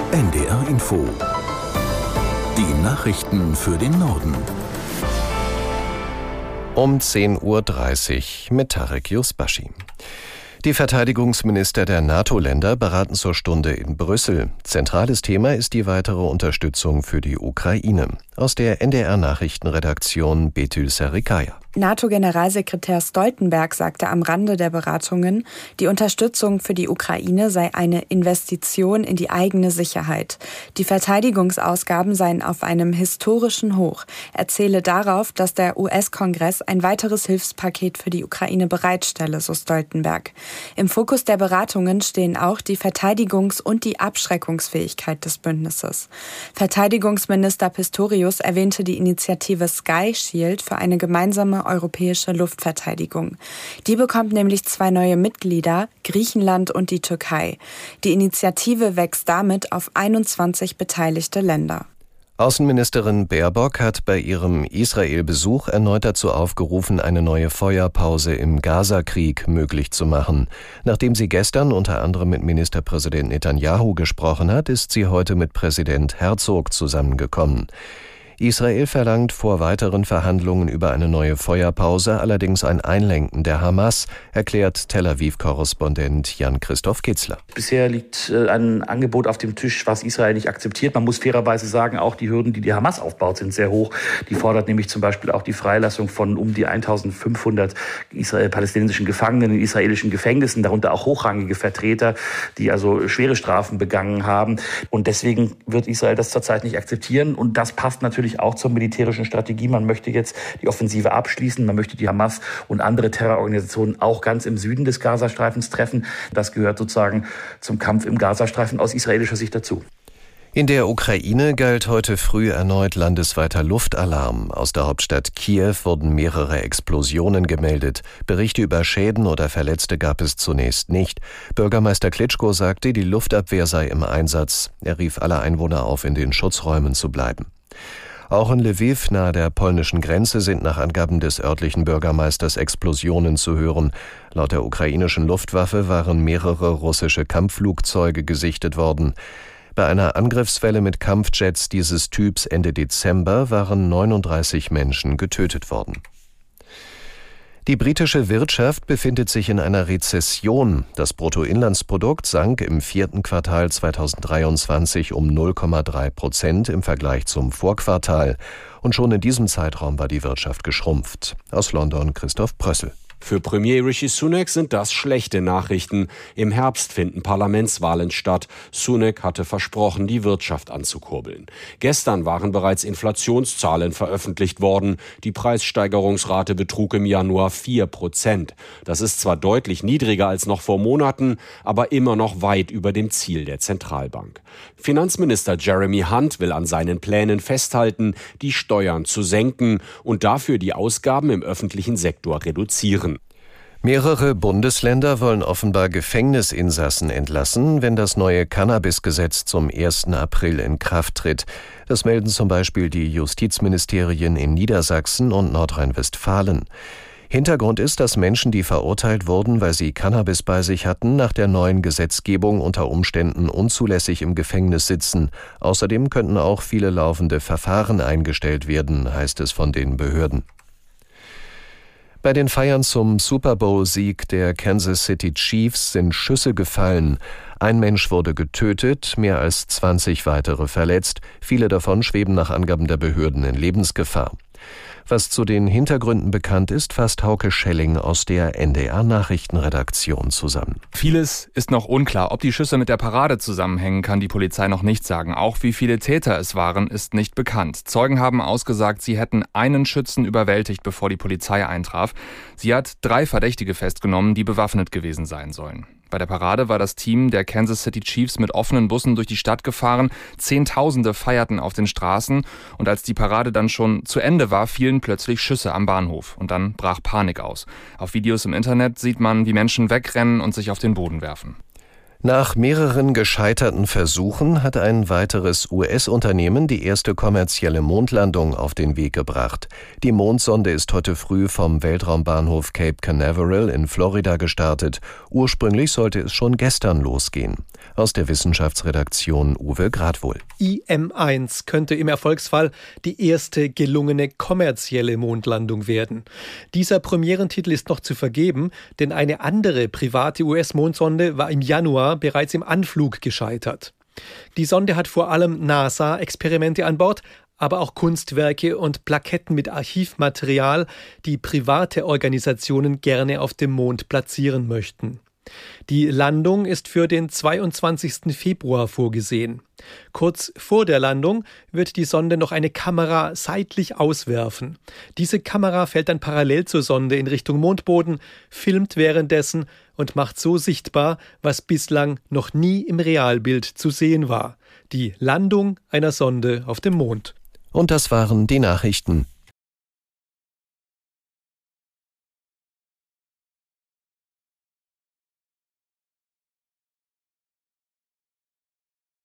NDR Info. Die Nachrichten für den Norden. Um 10.30 Uhr mit Tarek Yusbashi. Die Verteidigungsminister der NATO-Länder beraten zur Stunde in Brüssel. Zentrales Thema ist die weitere Unterstützung für die Ukraine. Aus der NDR-Nachrichtenredaktion Betül Serikaya. NATO-Generalsekretär Stoltenberg sagte am Rande der Beratungen, die Unterstützung für die Ukraine sei eine Investition in die eigene Sicherheit. Die Verteidigungsausgaben seien auf einem historischen Hoch. Er zähle darauf, dass der US-Kongress ein weiteres Hilfspaket für die Ukraine bereitstelle, so Stoltenberg. Im Fokus der Beratungen stehen auch die Verteidigungs- und die Abschreckungsfähigkeit des Bündnisses. Verteidigungsminister Pistorius erwähnte die Initiative Sky Shield für eine gemeinsame europäische Luftverteidigung. Die bekommt nämlich 2 neue Mitglieder, Griechenland und die Türkei. Die Initiative wächst damit auf 21 beteiligte Länder. Außenministerin Baerbock hat bei ihrem Israel-Besuch erneut dazu aufgerufen, eine neue Feuerpause im Gaza-Krieg möglich zu machen. Nachdem sie gestern unter anderem mit Ministerpräsident Netanyahu gesprochen hat, ist sie heute mit Präsident Herzog zusammengekommen. Israel verlangt vor weiteren Verhandlungen über eine neue Feuerpause allerdings ein Einlenken der Hamas, erklärt Tel Aviv-Korrespondent Jan-Christoph Kitzler. Bisher liegt ein Angebot auf dem Tisch, was Israel nicht akzeptiert. Man muss fairerweise sagen, auch die Hürden, die die Hamas aufbaut, sind sehr hoch. Die fordert nämlich zum Beispiel auch die Freilassung von um die 1500 palästinensischen Gefangenen in israelischen Gefängnissen, darunter auch hochrangige Vertreter, die also schwere Strafen begangen haben. Und deswegen wird Israel das zurzeit nicht akzeptieren. Und das passt natürlich auch zur militärischen Strategie. Man möchte jetzt die Offensive abschließen. Man möchte die Hamas und andere Terrororganisationen auch ganz im Süden des Gazastreifens treffen. Das gehört sozusagen zum Kampf im Gazastreifen aus israelischer Sicht dazu. In der Ukraine galt heute früh erneut landesweiter Luftalarm. Aus der Hauptstadt Kiew wurden mehrere Explosionen gemeldet. Berichte über Schäden oder Verletzte gab es zunächst nicht. Bürgermeister Klitschko sagte, die Luftabwehr sei im Einsatz. Er rief alle Einwohner auf, in den Schutzräumen zu bleiben. Auch in Lwiw nahe der polnischen Grenze sind nach Angaben des örtlichen Bürgermeisters Explosionen zu hören. Laut der ukrainischen Luftwaffe waren mehrere russische Kampfflugzeuge gesichtet worden. Bei einer Angriffswelle mit Kampfjets dieses Typs Ende Dezember waren 39 Menschen getötet worden. Die britische Wirtschaft befindet sich in einer Rezession. Das Bruttoinlandsprodukt sank im 4. Quartal 2023 um 0,3% im Vergleich zum Vorquartal. Und schon in diesem Zeitraum war die Wirtschaft geschrumpft. Aus London Christoph Prössel. Für Premier Rishi Sunak sind das schlechte Nachrichten. Im Herbst finden Parlamentswahlen statt. Sunak hatte versprochen, die Wirtschaft anzukurbeln. Gestern waren bereits Inflationszahlen veröffentlicht worden. Die Preissteigerungsrate betrug im Januar 4%. Das ist zwar deutlich niedriger als noch vor Monaten, aber immer noch weit über dem Ziel der Zentralbank. Finanzminister Jeremy Hunt will an seinen Plänen festhalten, die Steuern zu senken und dafür die Ausgaben im öffentlichen Sektor reduzieren. Mehrere Bundesländer wollen offenbar Gefängnisinsassen entlassen, wenn das neue Cannabis-Gesetz zum 1. April in Kraft tritt. Das melden zum Beispiel die Justizministerien in Niedersachsen und Nordrhein-Westfalen. Hintergrund ist, dass Menschen, die verurteilt wurden, weil sie Cannabis bei sich hatten, nach der neuen Gesetzgebung unter Umständen unzulässig im Gefängnis sitzen. Außerdem könnten auch viele laufende Verfahren eingestellt werden, heißt es von den Behörden. Bei den Feiern zum Super Bowl-Sieg der Kansas City Chiefs sind Schüsse gefallen. Ein Mensch wurde getötet, mehr als 20 weitere verletzt. Viele davon schweben nach Angaben der Behörden in Lebensgefahr. Was zu den Hintergründen bekannt ist, fasst Hauke Schelling aus der NDR-Nachrichtenredaktion zusammen. Vieles ist noch unklar. Ob die Schüsse mit der Parade zusammenhängen, kann die Polizei noch nicht sagen. Auch wie viele Täter es waren, ist nicht bekannt. Zeugen haben ausgesagt, sie hätten einen Schützen überwältigt, bevor die Polizei eintraf. Sie hat 3 Verdächtige festgenommen, die bewaffnet gewesen sein sollen. Bei der Parade war das Team der Kansas City Chiefs mit offenen Bussen durch die Stadt gefahren. Zehntausende feierten auf den Straßen. Und als die Parade dann schon zu Ende war, fielen plötzlich Schüsse am Bahnhof. Und dann brach Panik aus. Auf Videos im Internet sieht man, wie Menschen wegrennen und sich auf den Boden werfen. Nach mehreren gescheiterten Versuchen hat ein weiteres US-Unternehmen die erste kommerzielle Mondlandung auf den Weg gebracht. Die Mondsonde ist heute früh vom Weltraumbahnhof Cape Canaveral in Florida gestartet. Ursprünglich sollte es schon gestern losgehen. Aus der Wissenschaftsredaktion Uwe Gradwohl. IM-1 könnte im Erfolgsfall die erste gelungene kommerzielle Mondlandung werden. Dieser Premierentitel ist noch zu vergeben, denn eine andere private US-Mondsonde war im Januar bereits im Anflug gescheitert. Die Sonde hat vor allem NASA-Experimente an Bord, aber auch Kunstwerke und Plaketten mit Archivmaterial, die private Organisationen gerne auf dem Mond platzieren möchten. Die Landung ist für den 22. Februar vorgesehen. Kurz vor der Landung wird die Sonde noch eine Kamera seitlich auswerfen. Diese Kamera fällt dann parallel zur Sonde in Richtung Mondboden, filmt währenddessen und macht so sichtbar, was bislang noch nie im Realbild zu sehen war: die Landung einer Sonde auf dem Mond. Und das waren die Nachrichten.